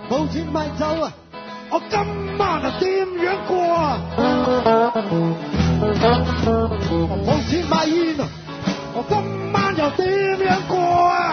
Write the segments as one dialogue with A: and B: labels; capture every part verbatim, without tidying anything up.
A: 冇錢買酒啊，我今晚啊點樣過啊？冇錢買煙啊，我今晚又點樣過啊？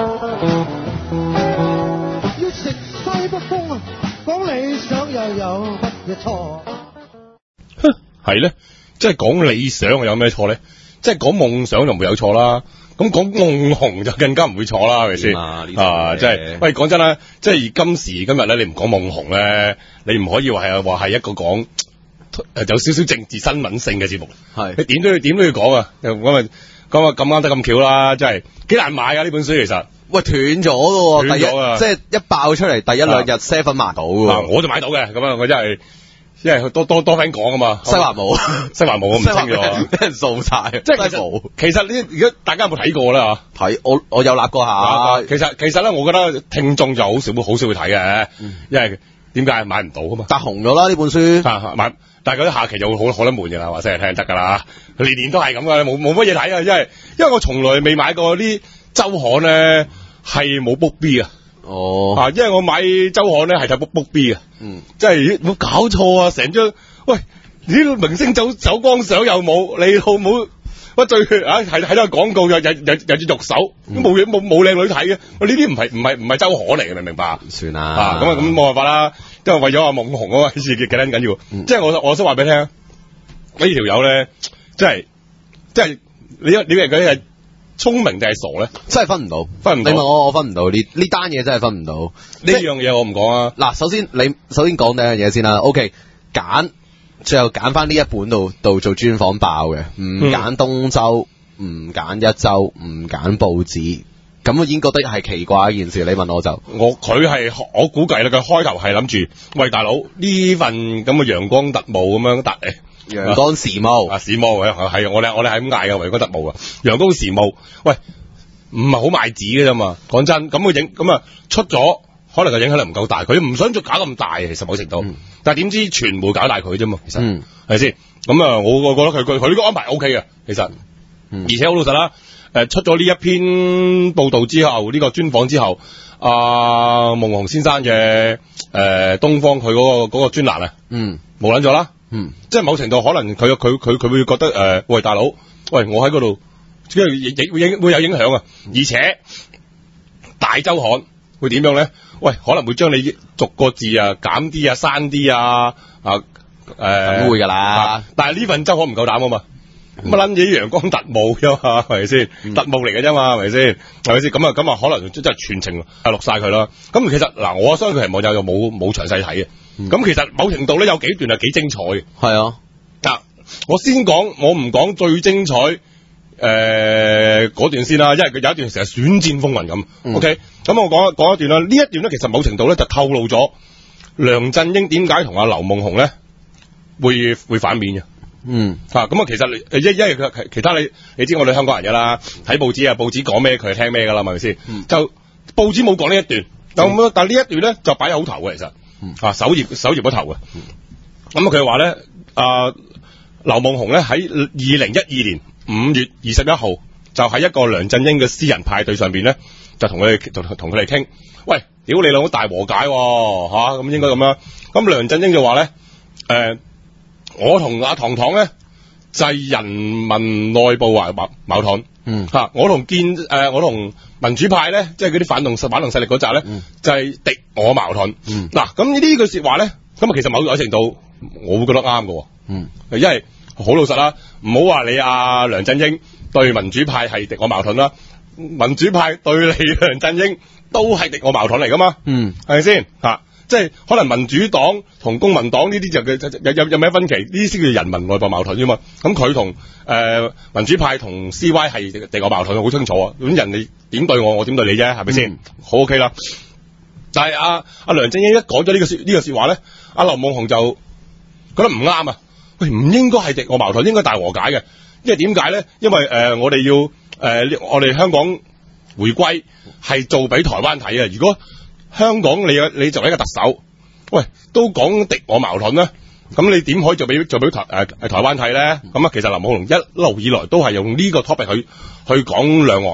A: 要食西北風啊，講理想又有乜嘢錯？
B: 哼，係咧，即係講理想有咩錯咧？即係講夢想就冇有錯啦。咁講夢紅就更加唔會錯啦，係咪先？啊，即係喂，講真啦，即係今時今日咧，你唔講夢紅咧，你唔可以話係話係一個講誒有少少政治新聞性嘅節目。係你點都要點都要講啊！咁啊咁啊咁啱得咁巧啦，真係幾難買㗎呢本書其實。
C: 喂，斷咗㗎喎，
B: 斷咗啊！
C: 即係一爆出嚟，第一兩日 seven 買到㗎喎。
B: 我就買到嘅，咁啊，我真係。因為多多多 friend 講啊嘛，
C: 西華冇，
B: 西華冇我唔清楚，
C: 俾人掃晒，
B: 即係其實其實呢，如果大家有冇睇過咧嚇？
C: 睇我我有立過下，
B: 其實其實咧，我覺得聽眾就好少好少會睇嘅，因為點解買唔到啊嘛？
C: 但紅咗啦呢本書，
B: 買但係嗰啲下期就會好好得悶嘅啦，話聲嚟聽得㗎啦，年年都係咁嘅，冇冇乜嘢睇啊，因為因為我從來未買過啲週刊咧係冇 book B 啊。
C: 哦，
B: 啊，因為我買周刊咧係睇 book book B 嘅，嗯，即係冇搞錯啊！成張喂，呢明星走走光相又冇，你好冇乜最啊係睇到個廣告又又又又隻玉手，都冇嘢冇冇靚女睇嘅，喂呢啲唔係唔係唔係周刊嚟嘅，明唔明白？
C: 算啦，
B: 啊咁啊咁冇辦法啦，因為為咗阿夢紅嗰個事幾緊緊要，嗯、即係我我想話俾你聽，呢條友咧，即係即係你你以為佢係聰明定係傻咧？
C: 真係分唔到，
B: 分唔到。
C: 你問我，我分唔到呢呢單嘢真係分唔到。
B: 呢樣嘢我唔講啊。
C: 嗱，首先你首先講第一樣嘢先啦。O K，揀最後揀翻呢一本度度做專訪爆嘅，唔揀東周，唔揀一周，唔揀報紙，咁我已經覺得係奇怪一件事。你問我就，
B: 我佢係我估計啦，佢開頭係諗住，喂大佬呢份咁嘅陽光特務咁樣突誒。
C: 陽光時務
B: 啊，時務係我哋我哋係咁嗌嘅，陽光特務啊，陽光時務，喂，唔係好賣紙嘅啫嘛，講真，咁佢影咁啊出咗，可能個影響力唔夠大，佢唔想再搞咁大，其實某程度，嗯、但係點知傳媒搞大佢啫嘛，其實係咪先？咁啊、嗯，我我覺得佢佢佢呢個安排 O K 嘅，其實，嗯、而且好老實啦，誒出咗呢一篇報道之後，呢、呢個專訪之後，阿、呃、夢紅先生嘅誒、呃、東方佢嗰、嗰個嗰、嗰個專欄啊，嗯，冇撚咗啦。嗯，即係某程度可能佢佢佢佢會覺得誒、呃，喂大佬，喂我喺嗰度，即係影會影會有影響啊，而且大周刊會點樣咧？喂，可能會將你逐個字啊減啲啊刪啲啊啊誒，
C: 咁會噶啦。
B: 但係呢份周刊唔夠膽啊嘛，乜撚嘢陽光特務啫嘛，係咪先？嗯、特務嚟嘅啫嘛，係咪先？係咪先？咁啊咁啊，可能即係全程係錄晒佢啦。咁其實嗱，我相信佢係網友又冇冇詳細睇嘅。咁、嗯、其實某程度咧有幾段係幾精彩嘅，
C: 係啊。
B: 嗱，我先講，我唔講最精彩誒嗰、呃、段先啦，因為佢有一段成日選戰風雲咁。嗯、OK，咁我講講一段啦。呢一段咧其實某程度咧就透露咗梁振英點解同阿劉夢熊咧會會反面嘅。嗯，嚇咁啊，其實一因為佢其他你你知我哋香港人㗎啦，睇報紙啊，報紙講咩佢係聽咩㗎啦，係咪先？嗯、就報紙冇講呢一段，嗯、但係呢一段咧就擺喺好頭嘅其實。嗯、啊，首頁首頁嗰頭嘅，咁佢話咧，啊，劉夢熊咧喺二零一二年五月二十一號就喺一個梁振英嘅私人派對上邊咧，就同佢哋同同佢哋傾，喂，屌你兩個大和解、啊，吓、啊、咁應該咁樣，咁梁振英就話咧，誒、呃，我同阿唐唐咧就係、是、人民內部矛矛盾，嗯，吓、啊、我同建誒、呃、我同。民主派咧，即係嗰啲反動反動勢力嗰紮咧，嗯、就係敵我矛盾。嗱、嗯，咁呢句說話咧，咁啊其實某種程度我會覺得啱嘅。嗯，因為好老實啦，唔好話你阿、啊、梁振英對民主派係敵我矛盾啦，民主派對你梁振英都係敵我矛盾嚟噶嘛。嗯，係咪先吓？即係可能民主黨同公民黨呢啲就有有有咩分歧？呢啲先叫人民內部矛盾啫嘛。咁佢同誒民主派同 C Y 係敵我矛盾，好清楚啊。咁人哋點對我，我點對你啫，係咪先？好 OK 啦。但係阿阿梁振英一講咗呢個說呢、這個說話咧，阿劉夢熊就覺得唔啱啊。喂，唔應該係敵我矛盾，應該大和解嘅。因為點解咧？因為誒、呃、我哋要誒、呃、我哋香港回歸係做俾台灣睇啊。如果香港你你作為一個特首，喂都講敵我矛盾啦，咁你點可以做俾做俾台誒、呃、台灣睇咧？咁啊，其實劉夢熊一路以來都係用呢個 topic 去去講兩岸嘅，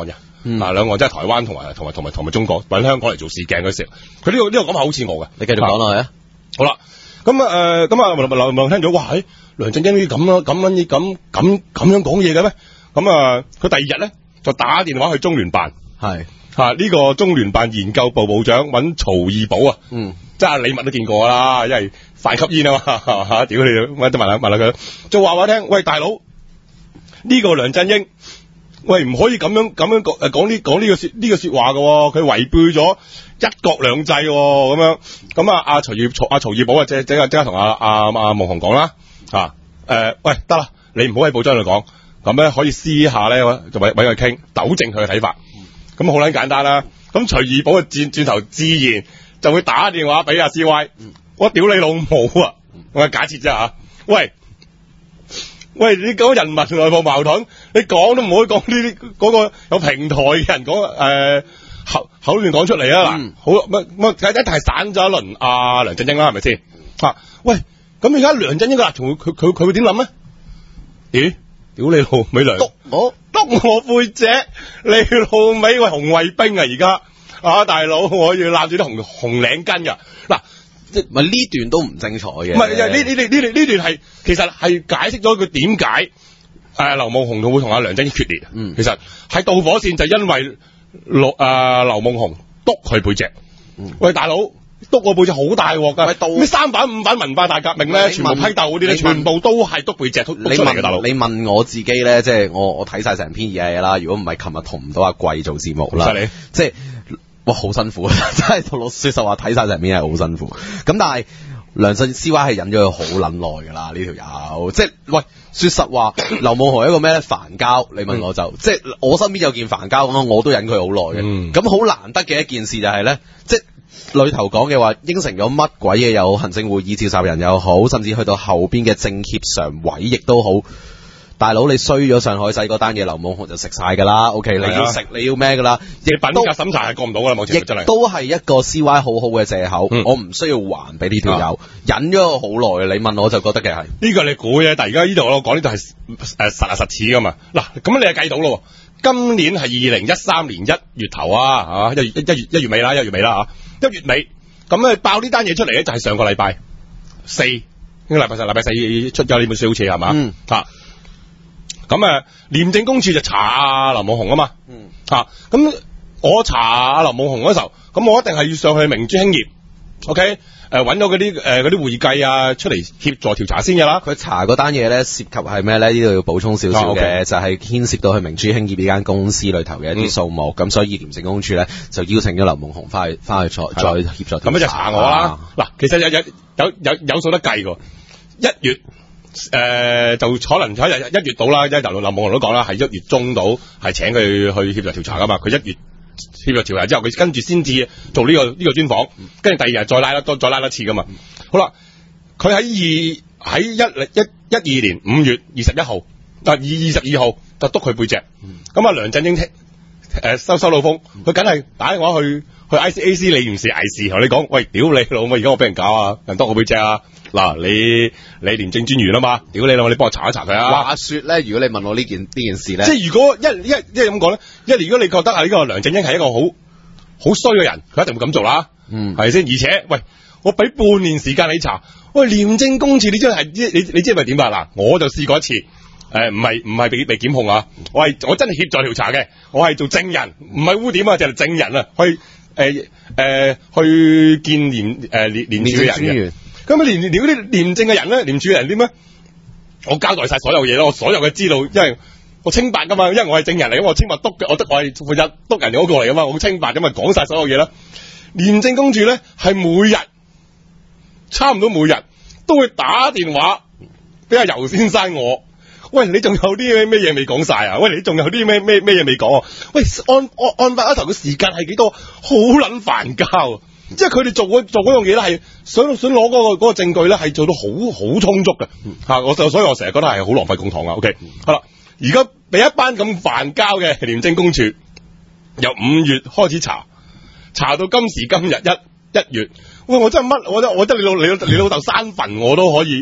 C: 嗯、
B: 啊兩岸即係台灣同埋同埋同埋同埋中國揾香港嚟做試鏡嗰時候，佢呢、這個呢、這個講法好似我嘅，
C: 你繼續講落去啊。
B: 好啦，咁啊誒咁啊劉劉聽咗，哇喺梁振英呢咁啦咁樣咁咁咁樣講嘢嘅咩？咁啊佢第二日咧就打電話去中聯辦，
C: 係
B: 嚇呢個中聯辦研究部部長揾曹二寶啊，
C: 嗯，
B: 即係李默都見過啦，因為犯吸煙啊嘛嚇，屌你，問問下問下佢，就話話聽，喂大佬呢個梁振英。喂，唔可以咁樣咁樣講誒講呢講呢個説呢個説話嘅喎，佢違背咗一國兩制喎，咁樣咁啊阿曹二曹阿曹二寶啊，即即刻即刻同阿阿阿夢熊講啦嚇誒，喂得啦，你唔好喺報章度講，咁咧可以私下咧就揾揾佢傾，糾正佢嘅睇法，咁好撚簡單啦。咁曹二寶啊轉轉頭自然就會打電話俾阿 C Y，我屌你老母啊！我假設啫嚇，喂。喂，你講人民內部矛盾，你講都唔可以講呢啲嗰個有平台嘅人講誒、呃、口口亂講出嚟啊！嗱、嗯，好乜乜一一係散咗一輪阿、啊、梁振英啦，係咪先？啊，喂，咁而家梁振英嘅立場，佢佢佢會點諗咧？咦，屌你老味梁，督我督我背脊，你老味喂紅衛兵啊！而家啊大佬，我要攬住啲紅紅領巾噶嗱。
C: 即係呢段都唔精彩嘅，
B: 唔係呢呢呢呢段呢段係其實係解釋咗佢點解誒劉夢熊會同阿梁振英決裂。嗯，其實係導火線就因為劉誒劉夢熊督佢背脊。嗯、喂大佬，督我背脊好大鑊㗎，咩三反五反文化大革命咧，全部批鬥嗰啲咧，全部都係督背脊督出嚟嘅大佬。
C: 你問我自己咧，即係我我睇晒成篇嘢啦。如果唔係琴日同唔到阿貴做節目啦，即係。哇，好辛苦啊！真係同老說實話，睇晒成面係好辛苦。咁但係梁振 C Y 係忍咗佢好撚耐噶啦，呢條友即係喂，說實話，劉夢熊係一個咩咧？煩膠，你問我就、嗯、即係我身邊有件煩膠咁咯，我都忍佢好耐嘅。咁好、嗯、難得嘅一件事就係、是、咧，即係裏頭講嘅話，應承咗乜鬼嘢有行政會議召集人又好，甚至去到後邊嘅政協常委亦都好。大佬，你衰咗上海仔嗰單嘢，劉夢熊就食晒噶啦。O、OK, K，、啊、你要食你要咩噶啦？亦品格審查係過唔到噶啦，冇錯真係。亦都係一個 C Y 好好嘅借口，嗯、我唔需要還俾呢條友，啊、忍咗我好耐。你問我就覺得嘅係呢個你估嘅，但係而家呢度我講呢度係誒實啊實似噶嘛。嗱，咁你係計到咯。今年係二零一三年一月頭啊，嚇一月一一月一月尾啦，一月尾啦嚇，一月尾咁咧爆呢單嘢出嚟咧，就係上個禮拜四，應該禮拜四禮拜四出咗呢本書好似係嘛嚇。嗯啊咁啊，廉政公署就查阿劉夢熊啊嘛，嗯，吓，咁我查阿劉夢熊嗰時候，咁我一定係要上去明珠興業 ，OK，誒，揾咗嗰啲誒嗰啲會計啊出嚟協助調查先嘅啦。佢查嗰單嘢咧，涉及係咩咧？呢度要補充少少嘅，啊 okay、就係牽涉到去明珠興業呢間公司裏頭嘅一啲數目，咁、嗯、所以廉政公署咧就邀請咗劉夢熊翻去翻去再再協助調查。咁就查我啦。嗱、啊，其實有有有有有數得計嘅，一月。誒、呃，就可能喺一月到啦，即係劉劉夢熊都講啦，係一月中到係請佢去協助調查噶嘛。佢一月協助調查之後，佢跟住先至做呢、這個呢、這個專訪，跟住第二日再拉多再拉多次噶嘛。好啦，佢喺二喺一一一二年五月二十一號，但二二十二號就督佢背脊。咁啊，梁振英聽誒收收到風，佢梗係打電話去去 I C A C 理完事挨事同你講，喂，屌你老母，而家我俾人搞啊，人督我背脊啊！嗱，你你廉政專員啊嘛，屌你老母，你幫我查一查佢啊！話說咧，如果你問我呢件呢件事咧，即係如果一一一係咁講咧，一如果你覺得啊呢個梁振英係一個好好衰嘅人，佢一定會咁做啦，嗯，係咪先？而且喂，我俾半年時間你查，喂，廉政公署你真係你你你知係點啊？嗱，我就試過一次，誒唔係唔係被被檢控啊，我係我真係協助調查嘅，我係做證人，唔係污點啊，就係證人啊，去誒誒去見廉誒廉廉署嘅人嘅。咁啊，廉廉嗰啲廉政嘅人咧，廉署嘅人點咧？我交代晒所有嘢咯，我所有嘅資料，因為我清白噶嘛，因為我係證人嚟，我清白督嘅，我得我係負責督人哋嗰個嚟噶嘛，我清白咁嘛，講晒所有嘢啦。廉政公署咧係每日差唔多每日都會打電話俾阿游先生我，喂，你仲有啲咩嘢未講晒啊？喂，你仲有啲咩咩咩嘢未講啊？喂，案案案發一頭嘅時間係幾多？好撚煩交。即係佢哋做嗰做嗰樣嘢咧，係想想攞嗰個嗰個證據咧，係做到好好充足嘅吓。我就所以我成日覺得係好浪費公帑啊。OK，好啦，而家俾一班咁煩交嘅廉政公署，由五月開始查，查到今時今日一一月，喂，我真係乜，我覺得我覺得你老你你老豆生墳我都可以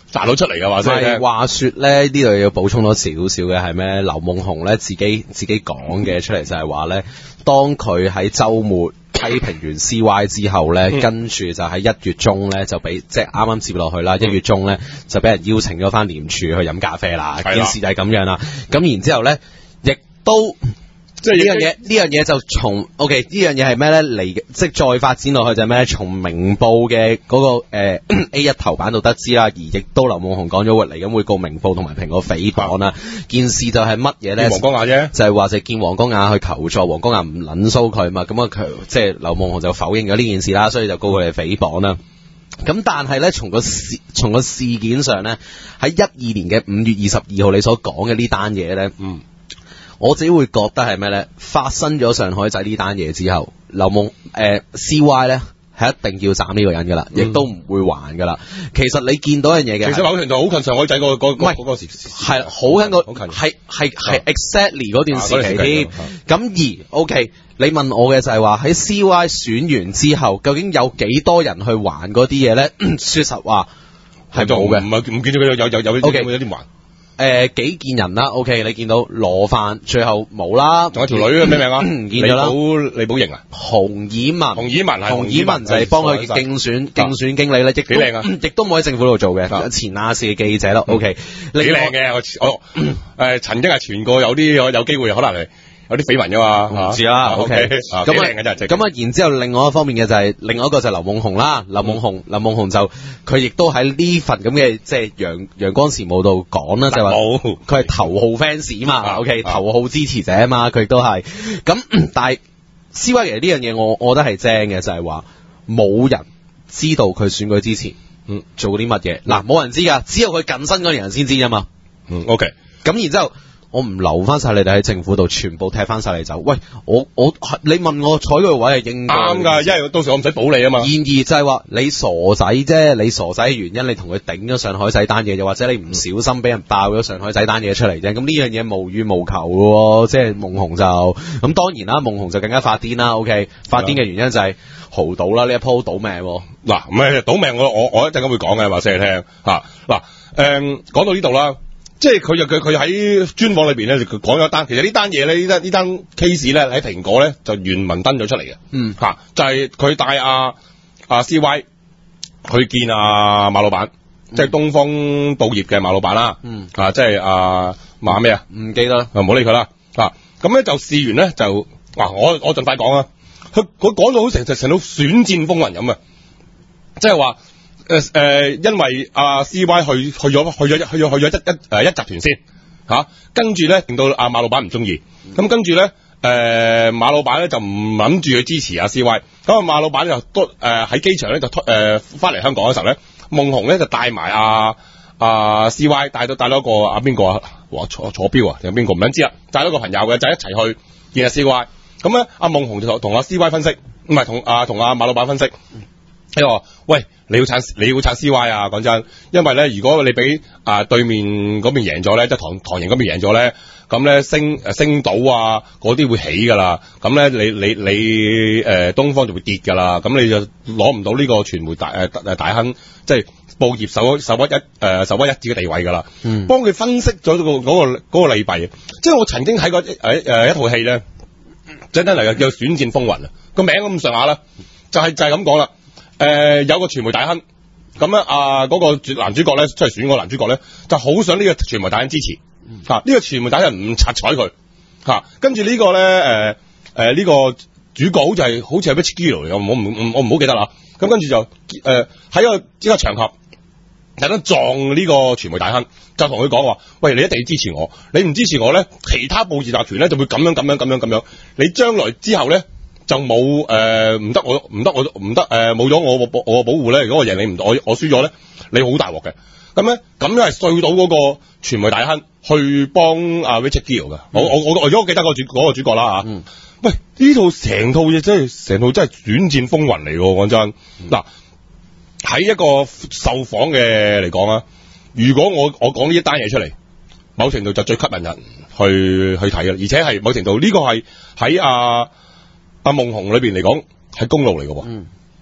B: 賺到出嚟嘅話先
C: 係話説咧，呢度要補充多少少嘅係咩？劉夢熊咧自己自己講嘅出嚟就係話咧，當佢喺週末批評完 C Y 之後咧，
B: 嗯、
C: 跟住就喺一月中咧就俾即係啱啱接落去啦。一、嗯、月中咧就俾人邀請咗翻廉署去飲咖啡啦。件事就係咁樣啦。咁然之後咧，亦都。即係呢樣嘢，呢樣嘢就從 OK 呢樣嘢係咩咧嚟？即係再發展落去就係咩咧？從明報嘅嗰、那個、呃、A 一頭版度得知啦，而亦都劉夢熊講咗會嚟緊會告明報同埋蘋果誹謗啦。件事就係乜嘢咧？
B: 黃光亞啫，
C: 就係話就見黃光亞去求助，黃光亞唔撚騷佢嘛，咁啊佢即係劉夢熊就否認咗呢件事啦，所以就告佢哋誹謗啦。咁但係咧，從個事從個事件上咧，喺一二年嘅五月二十二號你所講嘅呢單嘢咧，嗯。我自己會覺得係咩咧？發生咗上海仔呢單嘢之後，劉夢誒 C Y 咧係一定要斬呢個人噶啦，亦、嗯、都唔會還噶啦。其實你見到一樣嘢嘅，
B: 其實某程度好近上海仔嗰、嗰個嗰嗰個時
C: 係好近個係係係 exactly 嗰段時期添。咁、啊、而 OK，你問我嘅就係話喺 C Y 選完之後，究竟有幾多人去還嗰啲嘢咧？說實話係冇嘅，
B: 唔係唔見到佢有有有有啲有啲還。
C: 誒、呃、幾件人啦 ，OK，你見到羅范最後冇啦，
B: 仲有條女咩名啊？
C: 唔見咗啦，
B: 李寶李寶瑩啊，
C: 洪以文，
B: 洪以文係
C: 洪以文就係幫佢競選競選經理咧，亦都幾靚啊，亦都冇喺政府度做嘅，前亞視嘅記者咯 ，OK，
B: 幾靚嘅，我我誒曾經係傳過有啲有有機會可能係。有啲緋聞噶嘛，
C: 唔知啦 ，OK，
B: 咁啊，咁
C: 啊，然之後另外一方面嘅就係、是、另外一個就係劉夢熊啦，劉夢熊，劉夢熊就佢亦都喺呢份咁嘅即係陽陽光時務度講啦，就係話佢係頭號 fans 嘛、啊、，OK，、啊、頭號支持者啊嘛，佢亦都係，咁但係 C Y 其實呢樣嘢我我覺得係正嘅，就係話冇人知道佢選舉之前嗯做啲乜嘢，嗱、嗯、冇人知噶，只有佢近身嗰啲人先知啊嘛，
B: 嗯 OK，
C: 咁然之後。我唔留翻晒你哋喺政府度，全部踢翻晒你走。喂，我我你問我坐嗰個位係應該
B: 啱㗎，因為到時我唔使保你啊嘛。
C: 然而就係話你傻仔啫，你傻仔嘅原因你同佢頂咗上海仔單嘢，又或者你唔小心俾人爆咗上海仔單嘢出嚟啫。咁呢樣嘢無欲無求喎，即係夢熊就咁當然啦，夢熊就更加發癲啦。OK， 發癲嘅原因就係豪賭啦，呢一鋪賭命。
B: 嗱，唔係賭命，我我我一陣間會講嘅，話俾你聽嚇。嗱，誒講到呢度啦。即係佢就佢佢喺專訪裏邊咧，佢講咗一單，其實呢單嘢咧，呢單呢單 case 咧喺蘋果咧就原文登咗出嚟嘅，嗯嚇、啊，就係、是、佢帶阿阿 C Y 去見阿、啊、馬老闆，嗯、即係東方報業嘅馬老闆啦，嗯啊，即係阿馬咩啊？唔記得啦，唔好理佢啦，啊，咁咧就試完咧就，嗱、啊、我我盡快講啊，佢佢講到好成成到選戰風雲咁啊，即係話。誒誒、呃，因為阿、啊、C Y 去去咗去咗去咗去咗一一誒一集團先嚇、啊，跟住咧令到阿馬老闆唔中意，咁、嗯、跟住咧誒馬老闆咧就唔諗住去支持阿 C Y，咁啊馬老闆就都誒喺機場咧就誒翻嚟香港嘅時候咧，夢熊咧就帶埋阿阿 C Y 帶到帶到一個阿邊個啊，哇坐坐標啊定邊個唔撚知啊，帶咗個朋友嘅就一齊去見阿 C Y，咁咧阿夢熊就同阿 C Y 分析，唔係同阿同阿馬老闆分析。佢話：喂，你要撐你要撐 C Y 啊！講真，因為咧，如果你俾啊對面嗰邊贏咗咧，即係唐唐營嗰邊贏咗咧，咁咧升誒升到啊嗰啲會起噶啦，咁咧你你你誒、呃、東方就會跌噶啦，咁你就攞唔到呢個傳媒大誒誒大亨，即係報業首首屈一誒首屈一指嘅地位噶啦。嗯，幫佢分析咗、嗰個嗰、嗰個嗰個利弊，即係我曾經睇過誒誒、呃、一套戲咧，真係嚟嘅叫《選戰風雲》啊，個名咁上下啦，就係、是、就係咁講啦。誒、呃，有個傳媒大亨，咁咧啊，嗰、那個男主角咧出嚟選嗰個男主角咧，就好想呢個傳媒大亨支持，吓、啊、呢、這個傳媒大亨唔拆睬佢，吓、啊、跟住呢個咧誒誒呢個主角好似係好似係 Rich Gill 嚟嘅，我唔唔我唔好記得啦，咁跟住就誒喺、呃、個呢個場合，突然間撞呢個傳媒大亨，就同佢講話，喂，你一定要支持我，你唔支持我咧，其他報紙集團咧就會咁樣咁樣咁樣咁樣，你將來之後咧。就冇誒唔得我唔得我唔得誒冇咗我保我保護咧，如果我贏你唔我我輸咗咧，你好大鑊嘅。咁咧咁樣係碎到嗰個傳媒大亨去幫阿 Richard Gill 嘅。我我我如果我記得個主嗰個主角啦嚇。嗯、喂，呢套成套嘢真係成套真係選戰風雲嚟喎，講真。嗱喺、嗯、一個受訪嘅嚟講啊，如果我我講呢一單嘢出嚟，某程度就最吸引人去去睇嘅，而且係某程度呢、呢個係喺阿。阿夢熊裏邊嚟講係公路嚟嘅，嗯、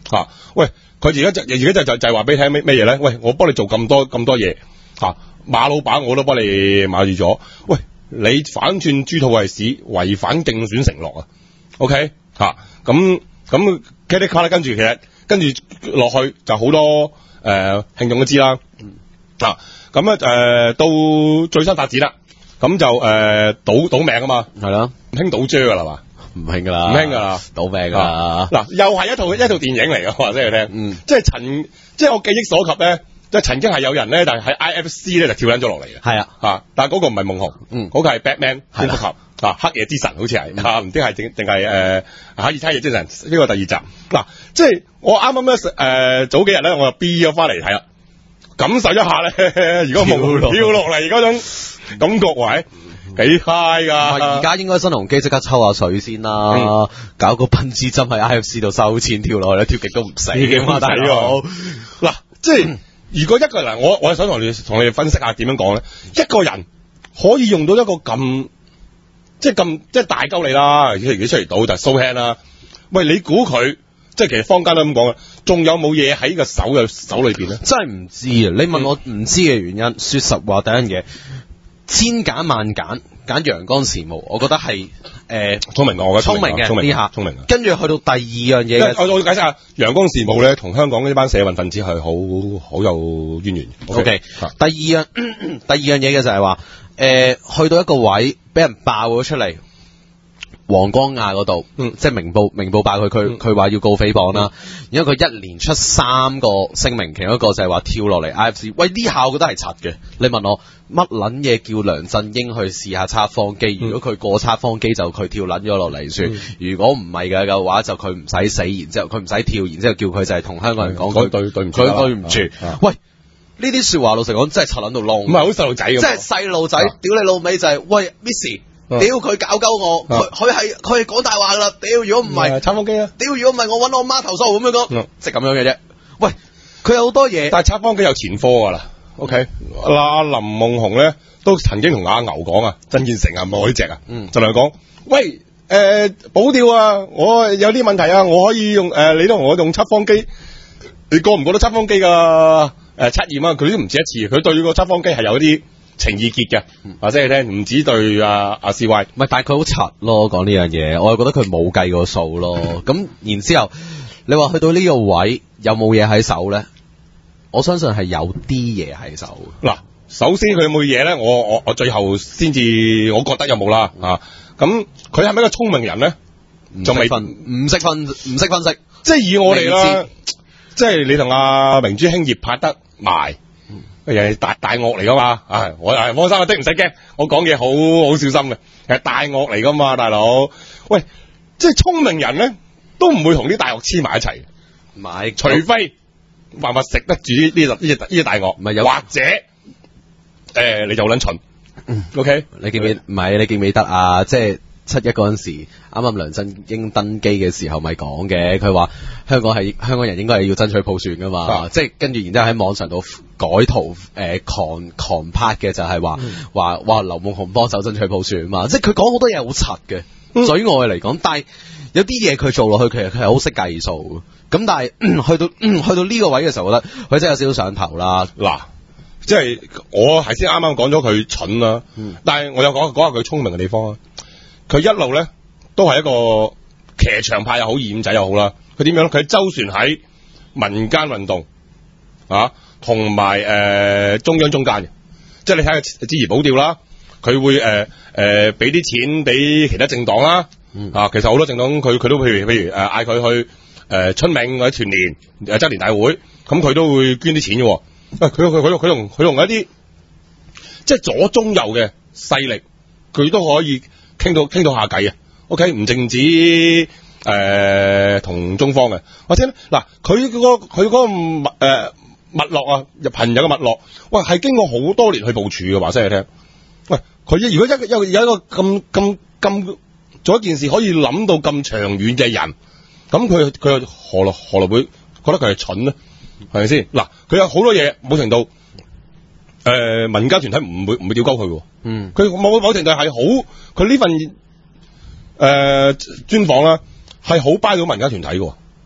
B: 嚇、啊。喂，佢而家就而家就就就係話俾你聽咩咩嘢咧？喂，我幫你做咁多咁多嘢嚇、啊，馬老闆我都幫你馬住咗。喂，你反串豬肚係屎，違反競選承諾啊 ！OK 嚇，咁咁 c a t 咧，跟住其實跟住落去就好多誒聽眾都知啦。啊，咁咧誒到最新發展啦，咁就誒、呃、賭賭命啊嘛，
C: 係咯，
B: 唔興賭啫噶啦嘛。
C: 唔興噶啦，
B: 唔興噶啦，
C: 賭命噶啦。
B: 嗱、啊，又係一套一套電影嚟嘅，話俾你聽。嗯，即係曾，即係我記憶所及咧，即係曾經係有人咧，但係喺 I F C 咧就跳撚咗落嚟嘅。係啊，嚇、啊，但係嗰個唔係夢紅，嗯，嗰個係 Batman 蝙蝠俠啊，黑夜之神好似係嚇，唔知係定定係誒黑夜黑夜之神呢個第二集。嗱、啊，即係我啱啱咧誒早幾日咧，我就 B 咗翻嚟睇啦，感受一下咧，如果夢紅跳落嚟嗰種感覺位。幾 high 噶！
C: 而家應該新鴻基即刻抽下水先啦，嗯、搞個笨豬針喺 I F C 度收錢跳落去，跳極都唔死嘅嘛，大佬。
B: 嗱，即係如果一個人，我我係想同你同你哋分析下點樣講咧？一個人可以用到一個咁即係咁即係大鳩你啦，如果出嚟賭就 show hand 啦。喂，你估佢即係其實坊間都咁講啊？仲有冇嘢喺個手嘅手裏邊咧？
C: 真係唔知啊！你問我唔知嘅原因，嗯、說實話，第一樣嘢。千揀萬揀揀陽光時務，我覺得係誒
B: 聰明我覺得聰明嘅
C: 呢下，
B: 聰明。
C: 跟住去到第二樣嘢，
B: 我我要解釋下陽光時務咧，同香港呢班社運分子係好好有淵源。
C: O K，第二樣第二樣嘢嘅就係話誒，去到一個位俾人爆咗出嚟。黃光亞嗰度，嗯，即係明報明報爆佢，佢佢話要告誹謗啦，因為佢一連出三個聲明，其中一個就係話跳落嚟 I F C， 喂呢下我覺得係柒嘅。你問我乜撚嘢叫梁振英去試下測謊機？如果佢過測謊機就佢跳撚咗落嚟算，嗯、如果唔係嘅嘅話就佢唔使死，然之後佢唔使跳，然之後叫佢就係同香港人講佢對對唔住，佢對唔住。喂，呢啲說話老實講真係柒撚到窿，
B: 唔係好細路仔嘅，
C: 即係細路仔，屌你老味就係、是、喂 Miss。屌佢搞鳩我，佢佢係佢係講大話噶啦！屌如果唔係，
B: 測謊機啊！
C: 屌如果唔係，我搵我媽投訴咁樣講，即係咁樣嘅啫。喂，佢有好多嘢，
B: 但係測謊機有前科噶啦。OK，嗱阿林夢紅咧都曾經同阿牛講啊，曾建成啊，唔係嗰隻啊，嗯，就嚟講，喂，誒保釣啊，我有啲問題啊，我可以用誒，你都同我用測謊機，你過唔過得測謊機噶？誒測驗啊，佢都唔止一次，佢對個測謊機係有啲情意結嘅，話俾你聽，唔止對阿阿 C Y，
C: 唔係，但係佢好柒咯，講呢樣嘢，我係覺得佢冇計個數咯。咁然之後，你話去到呢個位有冇嘢喺手咧？我相信係有啲嘢喺手。嗱，
B: 首先佢有冇嘢咧？我我我最後先至，我覺得有冇啦啊。咁佢係咪一個聰明人咧？
C: 仲未分，唔識分，唔識分析。
B: 即係以我哋啦，即係你同阿明珠兄業拍得埋。人哋大大鱷嚟噶嘛，啊，我係放心啊，的唔使驚，我講嘢好好小心嘅，係大鱷嚟噶嘛，大佬。喂，即係聰明人咧，都唔會同啲大鱷黐埋一齊，
C: 唔係，
B: 除非辦法食得住呢呢隻呢隻呢隻大鱷，唔係有，或者誒、呃、你就好撚蠢。嗯、OK，
C: 你記唔記？唔係你記唔記得啊？即係七一嗰陣時，啱啱梁振英登基嘅時候咪講嘅，佢話香港係香港人應該係要爭取普選噶嘛，啊、即係跟住然之後喺網上度改圖誒狂狂拍嘅就係話話話劉夢熊幫手爭取普選啊嘛，即係佢講好多嘢好柒嘅，嗯、對於我嚟講，但係有啲嘢佢做落去，其實佢係好識計數嘅，咁但係、嗯、去到、嗯、去到呢個位嘅時候，我覺得佢真係有少少上頭啦。
B: 嗱，即係我係先啱啱講咗佢蠢啦，嗯、但係我又講講下佢聰明嘅地方啊。佢一路咧都係一個騎牆派又好，二五仔又好啦。佢點樣咧？佢周旋喺民間運動啊，同埋誒中央中間嘅。即係你睇下支持保釣啦，佢會誒誒俾啲錢俾其他政黨啦。嗯、啊，其實好多政黨佢佢都譬如譬如誒嗌佢去誒、呃、春茗或者團年誒周年大會，咁佢都會捐啲錢嘅。喂、啊，佢佢佢佢用佢用一啲即係左中右嘅勢力，佢都可以。傾到傾到下偈啊 ，OK， 唔淨止誒同中方嘅，或者咧嗱，佢嗰個佢嗰個脈誒脈絡啊，朋友嘅脈絡，喂係經過好多年去部署嘅，話聲你聽。喂，佢如果一有有一個咁咁咁做一件事可以諗到咁長遠嘅人，咁佢佢何來何來會覺得佢係蠢咧？係咪先？嗱，佢有好多嘢冇程度。誒、呃，民間團體唔會唔會吊鳩佢，嗯，佢某某程度係好，佢呢份誒專訪啦，係好 buy 到民間團體嘅，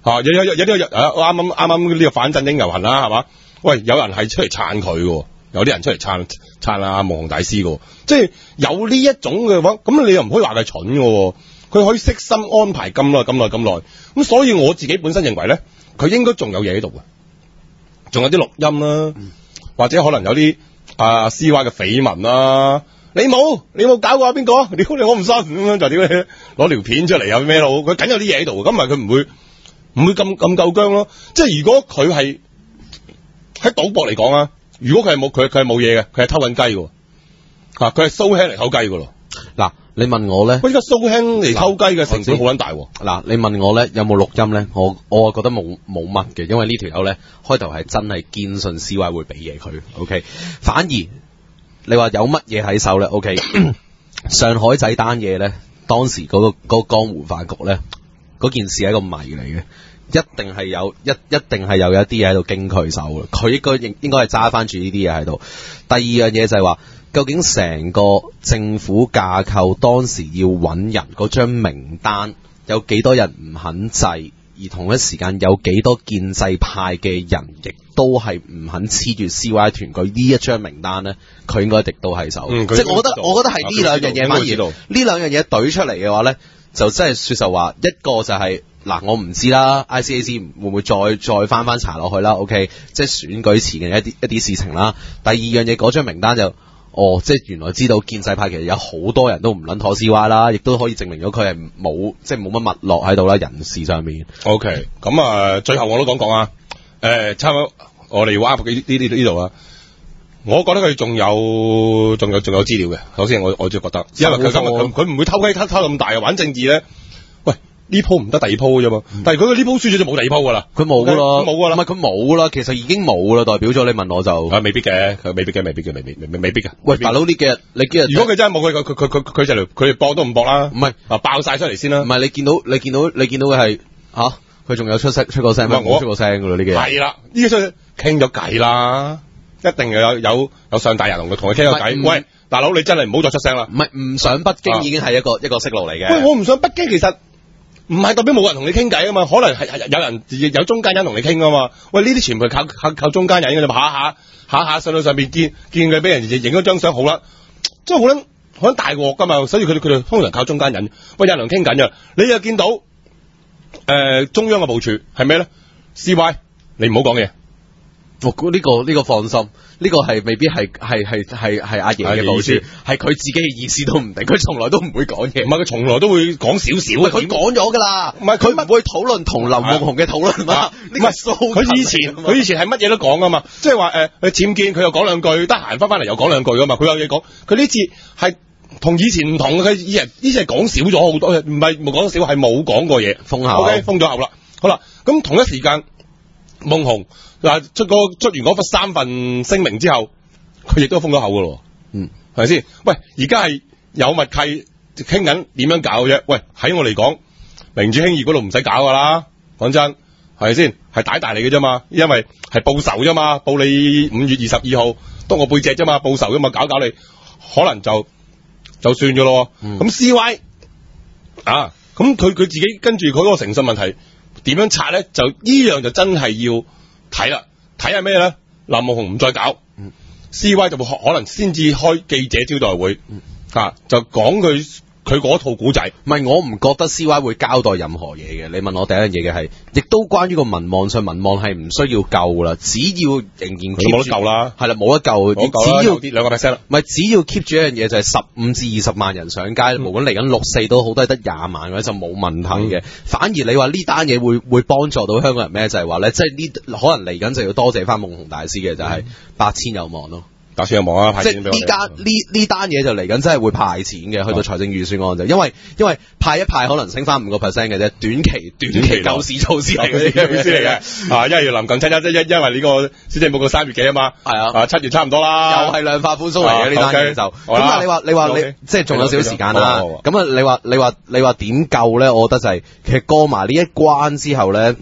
B: 啊，有有有有啲有啱啱啱啱呢個反振英遊行啦，係嘛？喂，有人係出嚟撐佢嘅，有啲人出嚟撐撐阿夢熊大師嘅，即係有呢一種嘅話，咁你又唔可以話佢係蠢嘅，佢可以悉心安排咁耐咁耐咁耐，咁所以我自己本身認為咧，佢應該仲有嘢喺度嘅，仲有啲錄音啦，嗯、或者可能有啲啊 C Y 嘅緋聞啦。你冇，你冇搞過啊？邊個？你你我唔信咁樣就點咧？攞條片出嚟有咩路？佢梗有啲嘢喺度，咁咪佢唔會唔會咁咁夠僵咯？即係如果佢係喺賭博嚟講啊，如果佢係冇佢佢係冇嘢嘅，佢係偷緊雞嘅，吓佢係 show hand 嚟偷雞嘅咯。
C: 嗱，你問我咧，
B: 喂，依家 show hand 嚟偷雞嘅成本好撚大。
C: 嗱，你問我咧有冇錄音咧？我我覺得冇冇乜嘅，因為呢條友咧開頭係真係堅信 C Y 會俾嘢佢 ，OK， 反而。你話有乜嘢喺手咧 ？OK， 上海仔單嘢咧，當時嗰、嗰個、嗰個江湖飯局咧，嗰件事係一個謎嚟嘅，一定係有一一定係有一啲嘢喺度經佢手嘅，佢應該應應該係揸翻住呢啲嘢喺度。第二樣嘢就係話，究竟成個政府架構當時要揾人嗰張名單有幾多人唔肯制？而同一時間有幾多建制派嘅人，亦都係唔肯黐住 C Y 團隊呢一張名單咧，佢應該敵到喺手。嗯、即係我覺得，我覺得係呢兩樣嘢反而呢兩樣嘢懟出嚟嘅話咧，就真係說實話，一個就係、是、嗱，我唔知啦 ，I C A C 會唔會再再翻翻查落去啦 ？OK， 即係選舉前嘅一啲一啲事情啦。第二樣嘢嗰張名單就。哦，即係原來知道建制派其實有好多人都唔撚妥 C Y 啦，亦都可以證明咗佢係冇即係冇乜脈絡喺度啦，人事上面。
B: O K， 咁啊，最後我都講講啊，誒、呃，差唔多我哋要挖呢呢呢呢度啊，我覺得佢仲有仲有仲有資料嘅。首先我我就覺得，因為佢今日佢佢唔會偷雞偷偷咁大啊，玩政治咧。呢鋪唔得第二鋪嘅啫嘛，嗯、但係佢呢鋪輸咗就冇第二鋪噶啦，佢冇噶啦，冇噶啦，唔係佢冇啦，其實已經冇啦，代表咗你問我就，啊未必嘅，佢未必嘅，未必嘅，未必未未必嘅。喂，大佬呢幾日你幾日？如果佢真係冇佢佢佢佢佢就佢哋搏都唔搏啦，唔係啊爆晒出嚟先啦，唔係你見到你見到你見到嘅係吓，佢、啊、仲有出聲出個聲咩？冇出個聲噶啦呢幾日，係啦，呢個出傾咗偈啦，一定有有有上大人同佢同佢傾咗偈。喂，大佬你真係唔好再出聲啦，唔係唔上北京已經係一個、啊、一個息路嚟嘅。喂，我唔上北京其實。唔係代表冇人同你傾偈啊嘛，可能係有人有中間人同你傾啊嘛。喂，呢啲全部係靠靠靠中間人嘅啫嘛，下下下下上到上邊見見佢俾人影咗張相好啦，即係好撚好撚大鑊噶嘛，所以佢哋佢哋通常靠中間人。喂，有人傾緊嘅，你又見到誒、呃、中央嘅部署係咩咧 ？C Y， 你唔好講嘢。我估呢個呢個放心，呢個係未必係係係係係阿爺嘅部署，係佢自己嘅意思都唔定，佢從來都唔會講嘢。唔係佢從來都會講少少。佢講咗噶啦，唔係佢唔會討論同林夢熊嘅討論嘛。唔係佢以前佢以前係乜嘢都講噶嘛，即係話誒佢僭建佢又講兩句，得閒翻翻嚟又講兩句噶嘛，佢有嘢講。佢呢次係同以前唔同，佢以前呢次係講少咗好多，唔係冇講少，係冇講過嘢，封口。O K，封咗口啦。好啦，咁同一時間夢熊。嗱，出個出完嗰份三份聲明之後，佢亦都封咗口噶咯，嗯，係咪先？喂，而家係有默契傾緊點樣搞啫？喂，喺我嚟講，明珠興業嗰度唔使搞噶啦，講真，係咪先？係大大嚟嘅啫嘛，因為係報仇啫嘛，報你五月二十二號當我背脊啫嘛，報仇啫嘛，搞搞你，可能就就算咗咯。咁、嗯、C Y 啊，咁佢佢自己跟住佢嗰個誠信問題點樣拆咧？就呢樣就真係要。睇啦，睇下咩咧？林夢熊唔再搞、嗯、，C Y 就會可能先至開記者招待會，嗯、啊，就講佢佢嗰套古仔。唔係，我唔覺得 C Y 會交代任何嘢嘅。你問我第一樣嘢嘅係，亦都關於個民望上，民望係唔需要救噶啦，只要仍然 keep 住冇得救啦，係啦，冇得救，只要跌兩個 percent 啦。唔係，只要 keep 住一樣嘢就係十五至二十萬人上街，嗯、無論嚟緊六四都好，都係得廿萬嘅就冇問題嘅。嗯、反而你話呢單嘢會會幫助到香港人咩？就係話咧，即係呢可能嚟緊就要多謝翻夢熊大師嘅，就係八千有望咯。八千有望啊！派錢俾我哋。即係呢間呢呢單嘢就嚟緊，真係會派錢嘅，去到財政預算案就，因為因為派一派可能升翻五個 percent 嘅啫，短期短期救市措施嚟嘅，措施嚟嘅。啊，因為要臨近七一，因因為呢個施政報告三月幾啊嘛，係啊，啊七月差唔多啦，又係量化寬鬆嚟嘅呢單嘢就。咁啊，你話你話你即係仲有少少時間啦。咁啊，你話你話你話點救咧？我覺得就係其實過埋呢一關之後咧。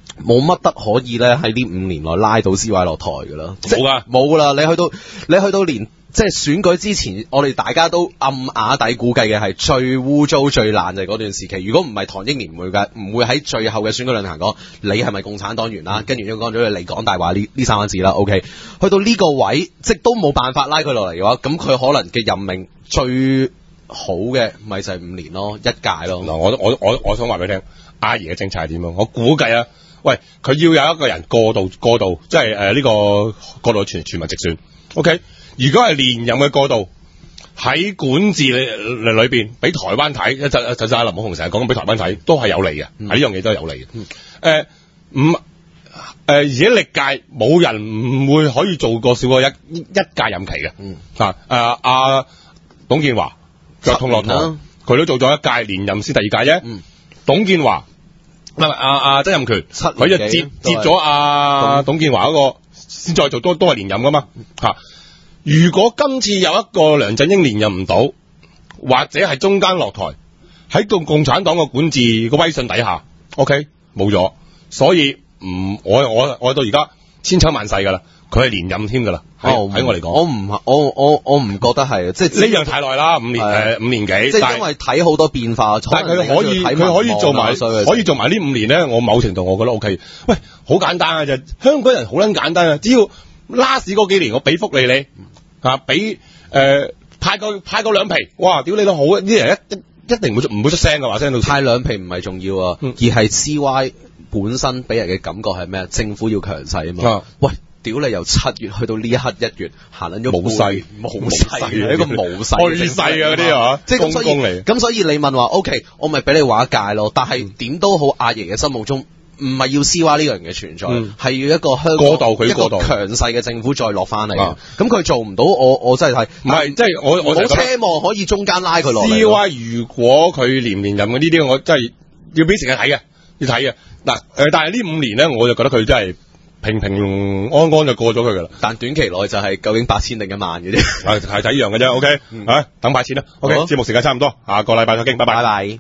C: 冇乜得可以咧喺呢五年內拉到 C Y 落台㗎啦，
B: 冇㗎，
C: 冇啦！你去到你去到連即係選舉之前，我哋大家都暗啞底估計嘅係最污糟最爛就係嗰段時期。如果唔係唐英年唔會㗎，唔會喺最後嘅選舉論壇講你係咪共產黨員啦，跟住都講咗你講大話呢呢三個字啦。OK，去到呢個位即都冇辦法拉佢落嚟嘅話，咁佢可能嘅任命最好嘅咪就係五年咯，一屆咯。
B: 嗱，我我我我想話俾你聽，阿爺嘅政策係點樣？我估計啊，喂，佢要有一個人過渡過渡，即係誒呢個過渡全全民直選。OK，如果係連任嘅過渡，喺管治裏裏邊俾台灣睇，一陣就就阿林武雄成日講俾台灣睇，都係有利嘅，喺呢樣嘢都係有利嘅。誒、嗯，唔、呃、誒，而且歷屆冇人唔會可以做過少過一一屆任期嘅。嗯，啊誒阿董建華腳痛落台，佢都做咗一屆連任先第二屆啫。嗯，董建華唔係阿阿曾蔭權，佢就接接咗阿董建華嗰個，先再做都都係連任噶嘛嚇。啊，如果今次有一個梁振英連任唔到，或者係中間落台，喺個共產黨嘅管治個威信底下 ，OK 冇咗，所以唔我我我到而家千秋萬世噶啦，佢係連任添噶啦，喺、哦、我嚟講，
C: 我唔我我我唔覺得係，即係
B: 呢樣太耐啦，五年誒、呃、五年幾，
C: 即係因為睇好多變化，
B: 但係佢可以佢可以做埋可以做埋呢五年咧，我某程度我覺得 OK，喂，好簡單嘅啫，香港人好撚簡單啊，只要 last 嗰幾年我俾福利你。啊！俾誒、呃、派個派個兩皮，哇！屌你都好，啲人一一一定唔會唔會出聲嘅話聲到。派兩皮唔係重要啊，嗯、而係 C Y 本身俾人嘅感覺係咩？政府要強勢啊嘛。啊喂，屌你由七月去到呢一刻一月，行緊咗冇勢冇勢嘅一個冇勢去勢啊嗰啲啊，
C: 即係咁所以咁所以你問話 OK， 我咪俾你話一屆咯。但係點都好，阿爺嘅心目中。唔係要 C Y 呢個人嘅存在，係、嗯、要一個香港一個強勢嘅政府再落翻嚟。咁佢、啊、做唔到，我我真係睇唔係，即係我我冇奢望可以中間拉佢落嚟。C Y
B: 如果佢連唔連任嘅呢啲，我真係要俾時間睇嘅，要睇嘅。嗱誒，但係呢五年咧，我就覺得佢真係平平安安就過咗佢噶啦。
C: 但短期內就係究竟八千定一萬嘅啫，
B: 係係睇一樣嘅啫。OK，嗯、啊等八千啦。OK，節目時間差唔多，下個禮拜再傾，拜拜。拜拜。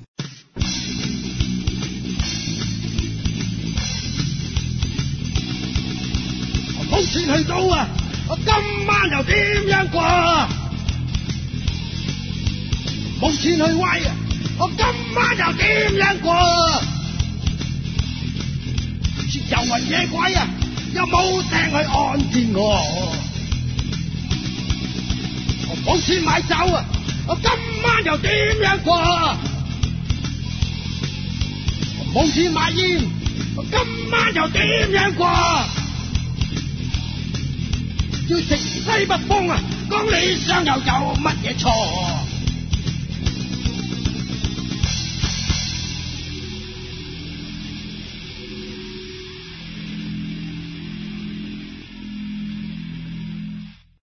A: 冇錢去到啊！我今晚又點樣過？冇錢去威啊！我今晚又點樣過？遊魂野鬼啊！又冇掟去安置我。我冇錢買酒啊！我今晚又點樣過？我冇錢買煙，我今晚又點樣過？要食西北風啊！講理想又有乜嘢錯？